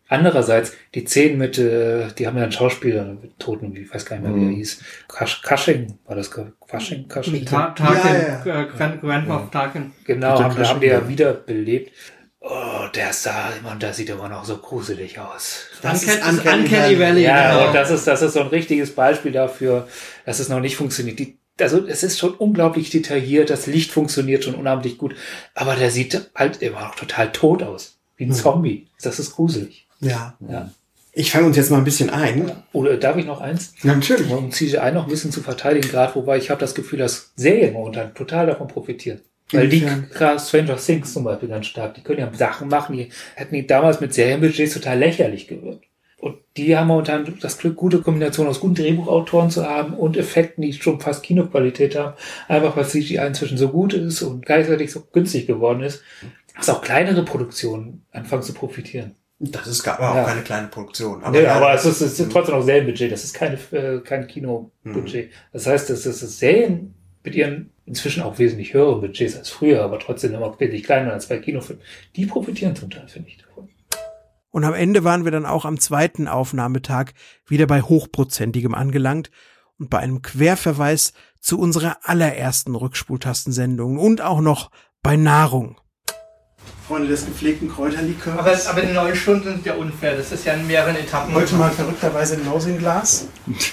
Andererseits, die Szenen mit, äh, die haben ja einen Schauspieler, mit Toten, ich weiß gar nicht mehr, wie er hieß. Kasch, Cushing, war das Cushing? Cushing? Ta Tarkin, Ja, ja. äh, Grand, Grand Moff Tarkin. Genau, haben, Cushing, haben die ja ja. wiederbelebt. Oh, der sah immer, und der sieht immer noch so gruselig aus. Das ist Uncanny, Uncanny Uncanny Valley. Ja, genau. und das ist, das ist so ein richtiges Beispiel dafür, dass es noch nicht funktioniert. Die, also, es ist schon unglaublich detailliert, das Licht funktioniert schon unheimlich gut, aber der sieht halt immer noch total tot aus. Wie ein Zombie. Das ist gruselig. Ja. Ja. Ich fange uns jetzt mal ein bisschen ein. Oder darf ich noch eins? Ja, natürlich. Um C G I noch ein bisschen zu verteidigen, gerade wobei ich habe das Gefühl, dass Serien momentan total davon profitieren. Weil die, Inwiefern? gerade Stranger Things zum Beispiel ganz stark, die können ja Sachen machen, die hätten die damals mit Serienbudgets total lächerlich gewirkt. Und die haben momentan das Glück, gute Kombination aus guten Drehbuchautoren zu haben und Effekten, die schon fast Kinoqualität haben. Einfach weil C G I inzwischen so gut ist und gleichzeitig so günstig geworden ist, dass auch kleinere Produktionen anfangen zu profitieren. Das ist gar aber auch Ja. keine kleine Produktion. Aber, ja, aber es ist, Mhm. es ist trotzdem noch Serienbudget, das ist keine, äh, kein Kinobudget. Das heißt, es ist Serien mit ihren inzwischen auch wesentlich höheren Budgets als früher, aber trotzdem immer wesentlich kleiner als bei Kinofilmen. Die profitieren zum Teil, finde ich, davon. Und am Ende waren wir dann auch am zweiten Aufnahmetag wieder bei Hochprozentigem angelangt und bei einem Querverweis zu unserer allerersten Rückspultastensendung und auch noch bei Nahrung. Freunde des gepflegten Kräuterlikörs. Aber, aber die neun Stunden sind ja unfair. Das ist ja in mehreren Etappen. Heute mal verrückterweise ein Nosinglas.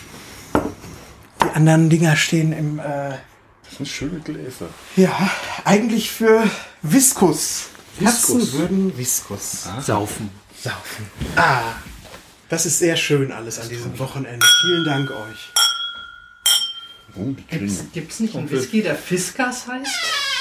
Die anderen Dinger stehen im, äh, Das sind schöne Gläser. ja, eigentlich für Viskus. Viskus. Katzen würden Viskus Saufen. saufen. Ah, das ist sehr schön alles an diesem Wochenende. Vielen Dank euch. Oh, die Gibt's, klingen. gibt's nicht einen Whisky, der Fiskas heißt?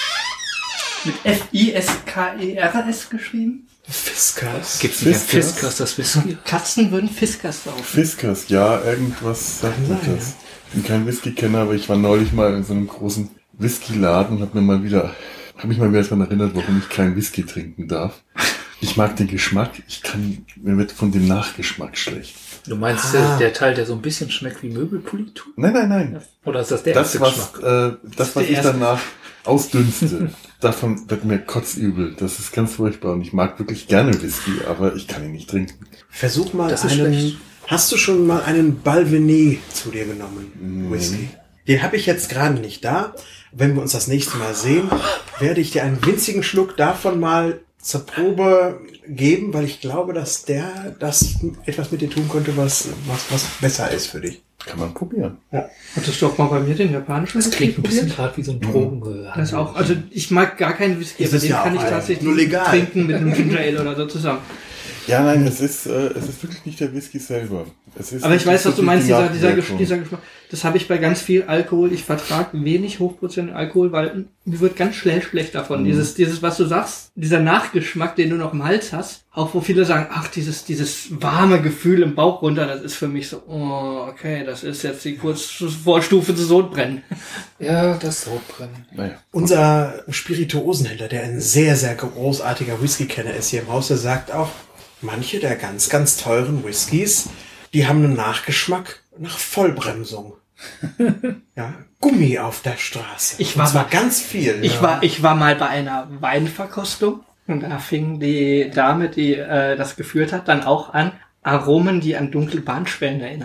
Mit F I S K E R S geschrieben? Fiskas. Gibt's nicht ein Fiskas, das Whisky? Katzen würden Fiskas saufen. Fiskas, ja, irgendwas sagt mir sein, das. Ich bin kein Whisky-Kenner, aber ich war neulich mal in so einem großen Whisky-Laden und hab mir mal wieder, hab mich mal wieder daran erinnert, warum ich keinen Whisky trinken darf. Ich mag den Geschmack, ich kann, mir wird von dem Nachgeschmack schlecht. Du meinst Ah. äh, der Teil, der so ein bisschen schmeckt wie Möbelpolitur? Nein, nein, nein. Oder ist das der Das, erste was, Geschmack? äh, das, was der ich erste. danach ausdünste, davon wird mir kotzübel. Das ist ganz furchtbar. Und ich mag wirklich gerne Whisky, aber ich kann ihn nicht trinken. Versuch mal Das ist einen. schlecht. Hast du schon mal einen Balvenie zu dir genommen? Whisky. Den habe ich jetzt gerade nicht da. Wenn wir uns das nächste Mal sehen, werde ich dir einen winzigen Schluck davon mal zur Probe geben, weil ich glaube, dass der das etwas mit dir tun könnte, was, was, was besser ist für dich. Kann man probieren. Hattest du auch mal bei mir den japanischen Das klingt ein bisschen probiert? gerade wie so ein Drogen. Das ist auch, also ich mag gar keinen Whisky, Ist aber es den ja kann auch ich ein- tatsächlich nur legal. trinken mit einem Ginger Ale oder so zusammen. Ja, nein, es ist, äh, es ist wirklich nicht der Whisky selber. Es ist Aber ich weiß, was du wirklich meinst, die dieser, dieser, Gesch- Nachwirkung. dieser Geschmack. Das habe ich bei ganz viel Alkohol. Ich vertrage wenig hochprozentigen Alkohol, weil mir wird ganz schnell schlecht davon. Mhm. Dieses, dieses, was du sagst, dieser Nachgeschmack, den du noch im Hals hast, auch wo viele sagen, ach, dieses, dieses warme Gefühl im Bauch runter, das ist für mich so, oh, okay, das ist jetzt die Kurzvorstufe zu Sodbrennen. Ja, das Sodbrennen. Naja. Unser Spirituosenhändler, der ein sehr, sehr großartiger Whisky-Kenner ist hier im Haus, der sagt auch, manche der ganz, ganz teuren Whiskys, die haben einen Nachgeschmack nach Vollbremsung. Ja, Gummi auf der Straße. Ich war Und zwar mal- ganz viel. Ich ja. war, ich war mal bei einer Weinverkostung und da fing die Dame, die äh, das geführt hat, dann auch an, Aromen, die an dunkle Bahnschwellen erinnern.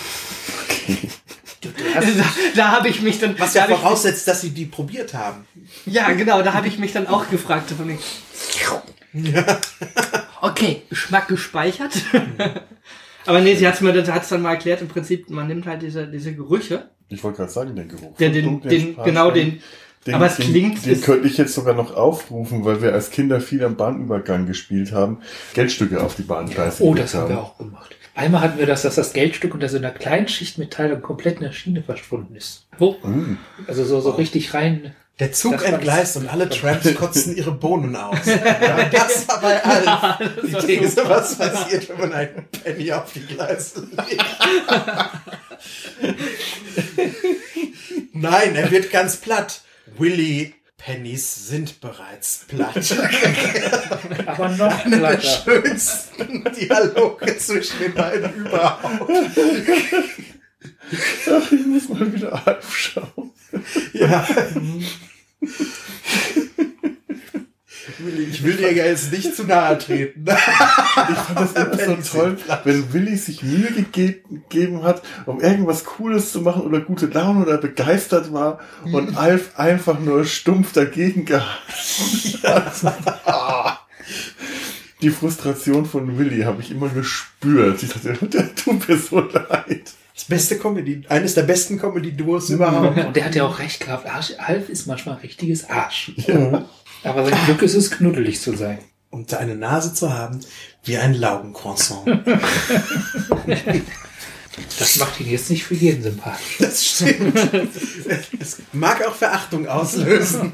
Da, da habe ich mich dann, Was da ja hab ich, voraussetzt, dass sie die probiert haben. ja genau, da habe ich mich dann auch gefragt, so von wegen, okay, Geschmack gespeichert. Aber nee, sie hat's mir, das hat's dann mal erklärt. Im Prinzip, man nimmt halt diese diese Gerüche, Ich wollte gerade sagen, den Geruch. der von den, dunklen den Spargeln. genau den. Den, aber es den, klingt, Den es- könnte ich jetzt sogar noch aufrufen, weil wir als Kinder viel am Bahnübergang gespielt haben, Geldstücke auf die Bahngleise Oh, gelegt das haben wir auch gemacht. Einmal hatten wir das, dass das Geldstück unter so einer kleinen Schicht Metall komplett in der Schiene verschwunden ist. Oh, Mm. Also so, so richtig rein. Der Zug Das war entgleist und alle Tramps kotzen ihre Bohnen aus. Ja, das war bei allen. Die These, was passiert, wenn man einen Penny auf die Gleise legt. Nein, er wird ganz platt. Willy, Pennies sind bereits platt. Aber noch Einer der platter. schönsten Dialoge zwischen den beiden überhaupt. Ach, ich muss mal wieder Alf schauen. Ja. Willy Ich will dir ja jetzt nicht zu nahe treten. Ich fand das immer so toll, wenn Willi sich Mühe gegeben hat, um irgendwas Cooles zu machen oder gute Laune oder begeistert war und Alf einfach nur stumpf dagegen gehalten hat. Die Frustration von Willi habe ich immer gespürt. Ich dachte, der tut mir so leid. Das beste Comedy, eines der besten Comedy-Duos überhaupt. Und der hat ja auch recht gehabt. Arsch, Alf ist manchmal richtiges Arsch. Ja. Aber sein Glück ist es, knuddelig zu sein. Und eine Nase zu haben wie ein Laugencroissant. Das macht ihn jetzt nicht für jeden sympathisch. Das stimmt. Es mag auch Verachtung auslösen.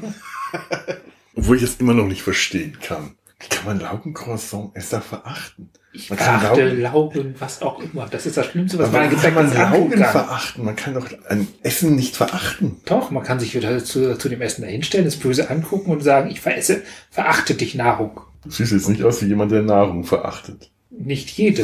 Obwohl ich es immer noch nicht verstehen kann. Wie kann man Laugencroissant-Esser verachten? Ich man kann verachte Laugen, Laugen, was auch immer. Das ist das Schlimmste, was man kann gezeigt man Laugen kann. verachten. Man kann doch ein Essen nicht verachten. Doch, man kann sich wieder zu, zu dem Essen dahinstellen, es böse angucken und sagen, ich veresse, verachte dich Nahrung. Du siehst jetzt nicht aus wie jemand, der Nahrung verachtet. Nicht jede.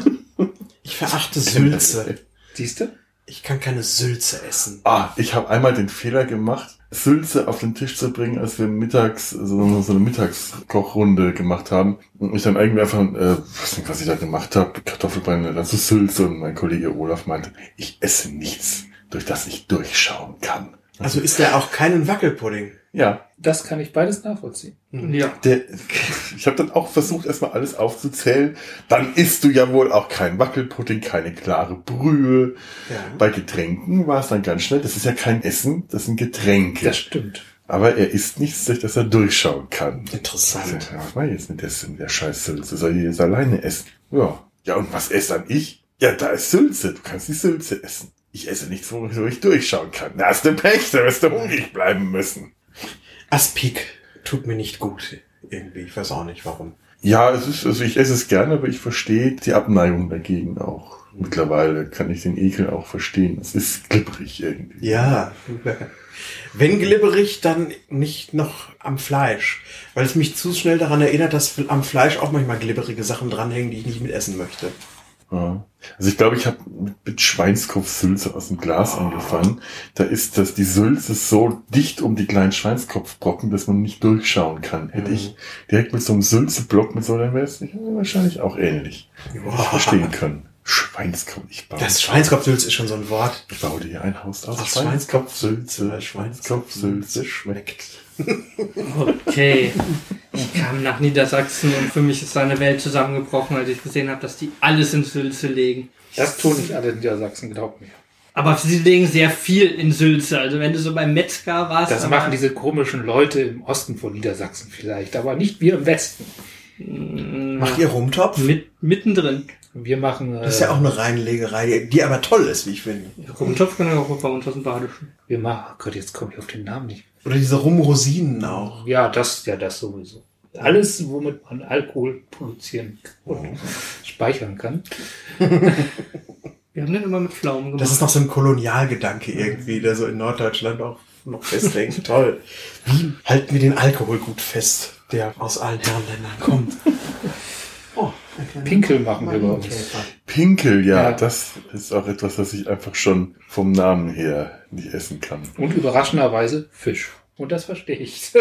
Ich verachte Sülze. Siehst du? Ich kann keine Sülze essen. Ah, ich habe einmal den Fehler gemacht, Sülze auf den Tisch zu bringen, als wir mittags so, so eine Mittagskochrunde gemacht haben. Und ich dann irgendwie einfach, äh, was, denn, was ich da gemacht habe, Kartoffelbeine, dann so Sülze. Und mein Kollege Olaf meinte, ich esse nichts, durch das ich durchschauen kann. Also ist der auch keinen Wackelpudding? Ja. Das kann ich beides nachvollziehen. Hm. Ja. Der, ich habe dann auch versucht, erstmal alles aufzuzählen. Dann isst du ja wohl auch kein Wackelpudding, keine klare Brühe. Ja. Bei Getränken war es dann ganz schnell. Das ist ja kein Essen, das sind Getränke. Das stimmt. Aber er isst nichts, durch das er durchschauen kann. Interessant. Also, was war jetzt mit der, mit der scheiß Sülze? Soll ich jetzt alleine essen? Ja. Ja, und was esse dann ich? Ja, da ist Sülze. Du kannst die Sülze essen. Ich esse nichts, wo ich durchschauen kann. Da hast du Pech, da wirst du hungrig bleiben müssen. Aspik tut mir nicht gut. Irgendwie. Ich weiß auch nicht, warum. Ja, es ist, also ich esse es gerne, aber ich verstehe die Abneigung dagegen auch. Mittlerweile kann ich den Ekel auch verstehen. Es ist glibberig irgendwie. Ja. Wenn glibberig, dann nicht noch am Fleisch. Weil es mich zu schnell daran erinnert, dass am Fleisch auch manchmal glibberige Sachen dranhängen, die ich nicht mit essen möchte. Ja. Also ich glaube, ich habe mit, mit Schweinskopfsülze aus dem Glas oh. angefangen. Da ist das die Sülze so dicht um die kleinen Schweinskopfbrocken, dass man nicht durchschauen kann. Hätte mhm. ich direkt mit so einem Sülzeblock mit so, dann wäre es wahrscheinlich auch ähnlich. Wow. Hätte ich verstehen können. Schweinskopf, ich baue. Das Schweinskopfsülze ist schon so ein Wort. Ich baue dir ein Haus aus. Ach, Schweinskopfsülze. Schweinskopfsülze schmeckt. Okay. Ich kam nach Niedersachsen und für mich ist seine Welt zusammengebrochen, als ich gesehen habe, dass die alles in Sülze legen. Das tun nicht alle in Niedersachsen, glaub mir. Aber sie legen sehr viel in Sülze. Also wenn du so beim Metzger warst. Das machen diese komischen Leute im Osten von Niedersachsen vielleicht, aber nicht wir im Westen. Macht ihr Rumtopf? Mit, mittendrin. Wir machen... Äh, das ist ja auch eine Reinlegerei, die aber toll ist, wie ich finde. Rumtopf kann ja auch bei uns aus dem Badischen. Wir machen... Oh Gott, jetzt komme ich auf den Namen nicht. Oder diese Rumrosinen auch. Ja, das, ja, das sowieso. Alles, womit man Alkohol produzieren und oh. speichern kann. Wir haben den immer mit Pflaumen gemacht. Das ist noch so ein Kolonialgedanke irgendwie, der so in Norddeutschland auch noch festhängt. Toll. Wie halten wir den Alkohol gut fest, der aus allen Herrenländern kommt? Oh, Pinkel machen wir bei uns. Pinkel, ja, ja, das ist auch etwas, das ich einfach schon vom Namen her nicht essen kann. Und überraschenderweise Fisch. Und das verstehe ich.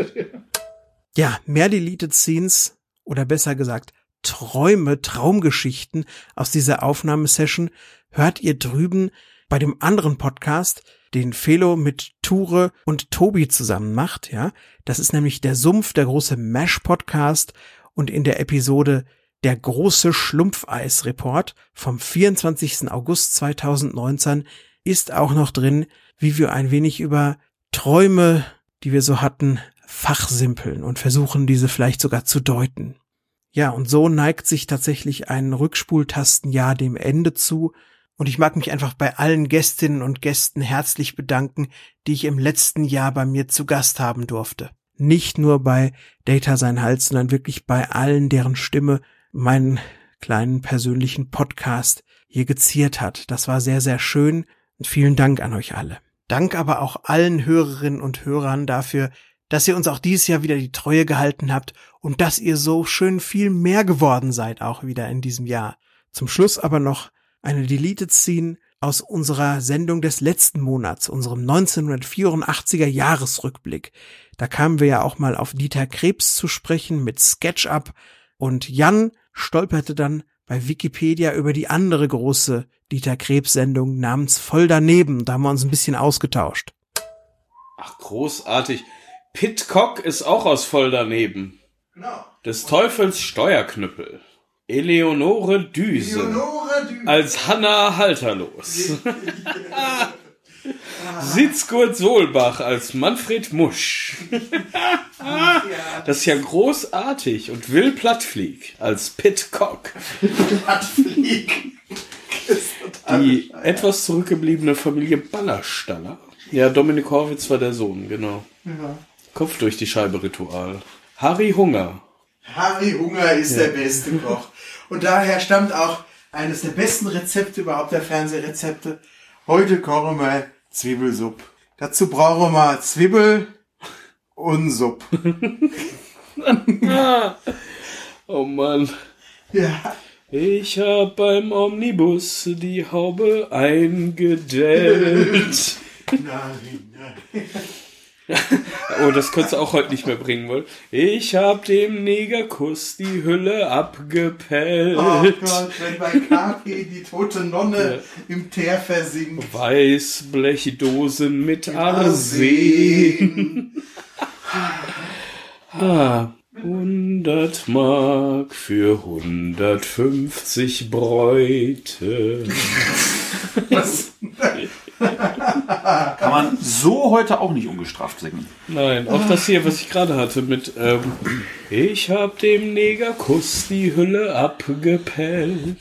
Ja, mehr Deleted Scenes oder besser gesagt Träume, Traumgeschichten aus dieser Aufnahmesession hört ihr drüben bei dem anderen Podcast, den Felo mit Ture und Tobi zusammen macht. Ja, das ist nämlich der Sumpf, der große Mash-Podcast, und in der Episode Der große Schlumpfeis-Report vom vierundzwanzigsten August zweitausendneunzehn ist auch noch drin, wie wir ein wenig über Träume, die wir so hatten, fachsimpeln und versuchen, diese vielleicht sogar zu deuten. Ja, und so neigt sich tatsächlich ein Rückspultastenjahr dem Ende zu, und ich mag mich einfach bei allen Gästinnen und Gästen herzlich bedanken, die ich im letzten Jahr bei mir zu Gast haben durfte. Nicht nur bei Data sein Hals, sondern wirklich bei allen, deren Stimme meinen kleinen persönlichen Podcast hier geziert hat. Das war sehr, sehr schön, und vielen Dank an euch alle. Dank aber auch allen Hörerinnen und Hörern dafür, dass ihr uns auch dieses Jahr wieder die Treue gehalten habt und dass ihr so schön viel mehr geworden seid, auch wieder in diesem Jahr. Zum Schluss aber noch eine Deleted Scene aus unserer Sendung des letzten Monats, unserem neunzehnhundertvierundachtziger Jahresrückblick. Da kamen wir ja auch mal auf Dieter Krebs zu sprechen mit SketchUp. Und Jan stolperte dann bei Wikipedia über die andere große Dieter Krebs-Sendung namens Voll daneben. Da haben wir uns ein bisschen ausgetauscht. Ach, großartig. Pitcock ist auch aus Voll daneben. Genau. Des Teufels Steuerknüppel. Eleonore Düse. Eleonore Düse. Als Hanna Halterlos. Sitzgurt Solbach als Manfred Musch. Das ist ja großartig. Und Will Plattflieg als Pitcock. Plattflieg. Die etwas zurückgebliebene Familie Ballerstaller. Ja, Dominik Horwitz war der Sohn, genau. Ja. Kopf durch die Scheibe Ritual. Harry Hunger. Harry Hunger ist ja. der beste Koch. Und daher stammt auch eines der besten Rezepte überhaupt, der Fernsehrezepte. Heute kochen wir Zwiebelsupp. Dazu brauchen wir Zwiebel und Supp. Oh Mann. Ja. Ich hab beim Omnibus die Haube eingedellt. Nein, nein. Oh, das könntest du auch heute nicht mehr bringen wollen. Ich hab dem Negerkuss die Hülle abgepellt. Oh Gott, wenn bei Capri die tote Nonne ja. im Teer versinkt. Weißblechdosen mit Arsen. Ah, hundert Mark für hundertfünfzig Bräute. Was? Kann man so heute auch nicht ungestraft singen. Nein, auch das hier, was ich gerade hatte mit ähm, ich hab dem Negerkuss die Hülle abgepellt.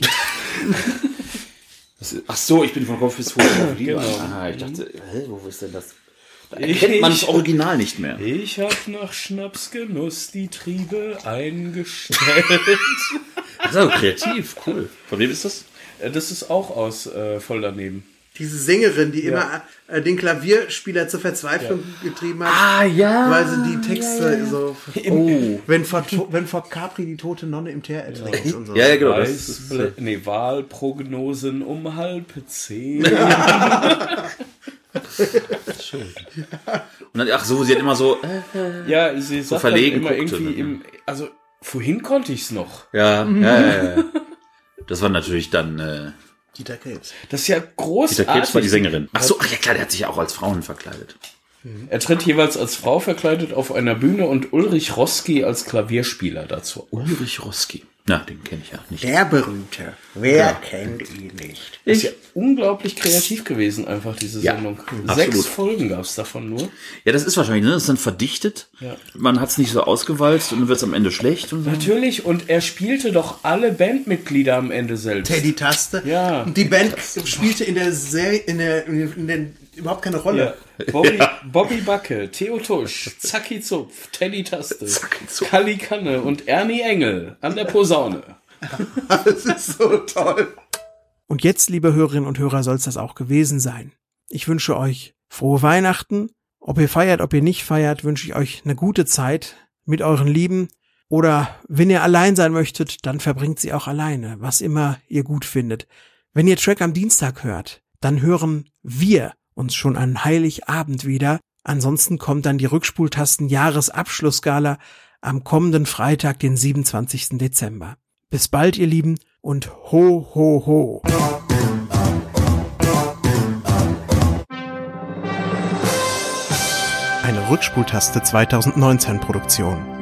Ach so, ich bin von Kopf bis Fuß auf die. Genau. Ah, ich dachte, hä, wo ist denn das? Da erkennt man das Original nicht mehr. Ich hab nach Schnapsgenuss die Triebe eingestellt. So, kreativ, cool. Von wem ist das? Das ist auch aus äh, Voll daneben. Diese Sängerin, die Ja. immer äh, den Klavierspieler zur Verzweiflung ja. getrieben hat. Ah, ja. Weil sie die Texte ja, ja. so... Oh. Wenn vor, wenn vor Capri die tote Nonne im Teer ertrinkt und so. Ja, ja, genau. Das ist, Weißble- nee, Wahlprognosen um halb zehn. schön. Und dann, ach so, sie hat immer so... Äh, Ja, sie sagt dann verlegen immer guckte, irgendwie ne? im... Also, vorhin konnte ich's noch. ja, ja, ja, ja. Das war natürlich dann... Äh, Dieter Krebs. Das ist ja großartig. Dieter Krebs war die Sängerin. Ach so, ach ja klar, der hat sich ja auch als Frauen verkleidet. Er tritt jeweils als Frau verkleidet auf einer Bühne und Ulrich Roski als Klavierspieler dazu. Ulrich Roski. Na, den kenne ich ja nicht. Der Berühmte. Wer ja. kennt ihn nicht? Ist ja unglaublich kreativ gewesen, einfach diese Ja, Sendung. absolut. Sechs Folgen gab's davon nur. Ja, das ist wahrscheinlich, ne? Das ist dann verdichtet. Ja. Man hat es nicht so ausgewalzt und dann wird es am Ende schlecht. Und so. Natürlich, und er spielte doch alle Bandmitglieder am Ende selbst. Teddy Taste. Ja. Und die Band spielte in der Serie, in der, in der, in der überhaupt keine Rolle. Ja. Bobby, Bobby Backe, Theo Tusch, Zacki Zupf, Teddy Taste, Zacki Zupf. Kalli Kanne und Ernie Engel an der Posaune. Das ist so toll. Und jetzt, liebe Hörerinnen und Hörer, soll es das auch gewesen sein. Ich wünsche euch frohe Weihnachten. Ob ihr feiert, ob ihr nicht feiert, wünsche ich euch eine gute Zeit mit euren Lieben. Oder wenn ihr allein sein möchtet, dann verbringt sie auch alleine, was immer ihr gut findet. Wenn ihr Track am Dienstag hört, dann hören wir uns schon an Heiligabend wieder. Ansonsten kommt dann die Rückspultasten Jahresabschlussgala am kommenden Freitag, den siebenundzwanzigsten Dezember. Bis bald, ihr Lieben, und ho, ho, ho. Eine Rückspultaste zweitausendneunzehn Produktion.